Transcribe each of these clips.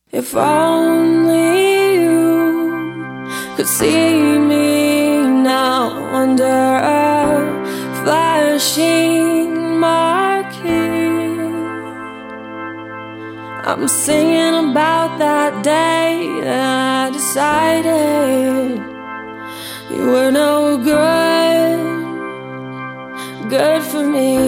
If only you could see me now under a flashing marquee. I'm singing about that day that I decided you were no good for me.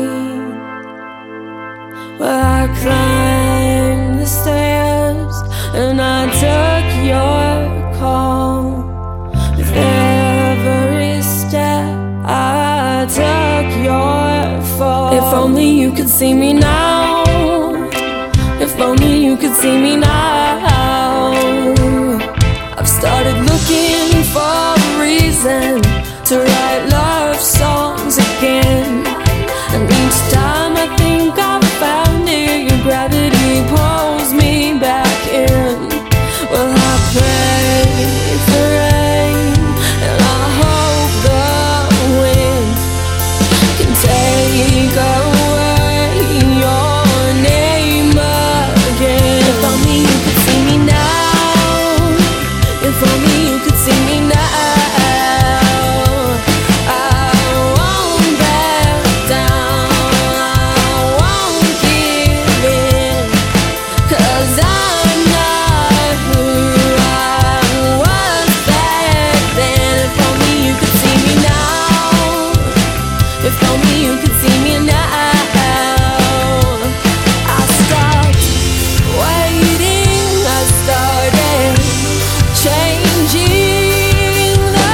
Well, I climbed the stairs and I took your call. With every step I took your fall. If only you could see me now. If only you could see me now. I've started looking for a reason to write love songs again. And each time I think I've found it, your gravity pulls me back in. Well, I pray for rain, and I hope the wind can take away your name again. If only you could see me now. If only you could see me now. If only you could see me now. I stopped waiting, I started changing the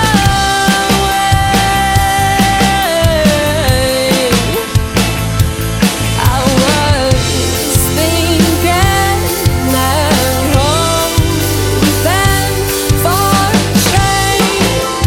way I was thinking and hoping for change.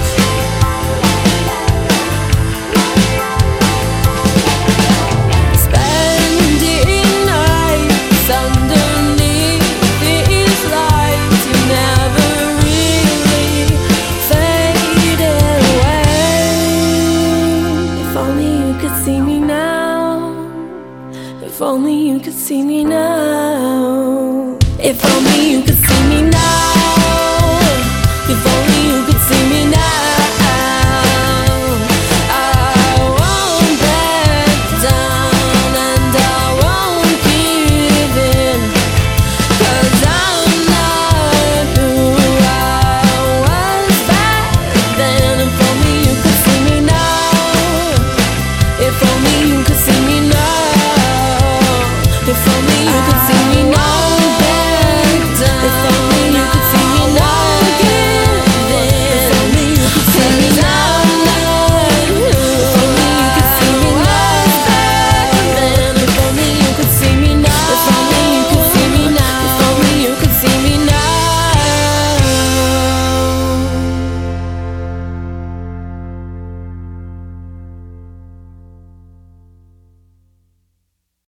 If only you could see me now. If only you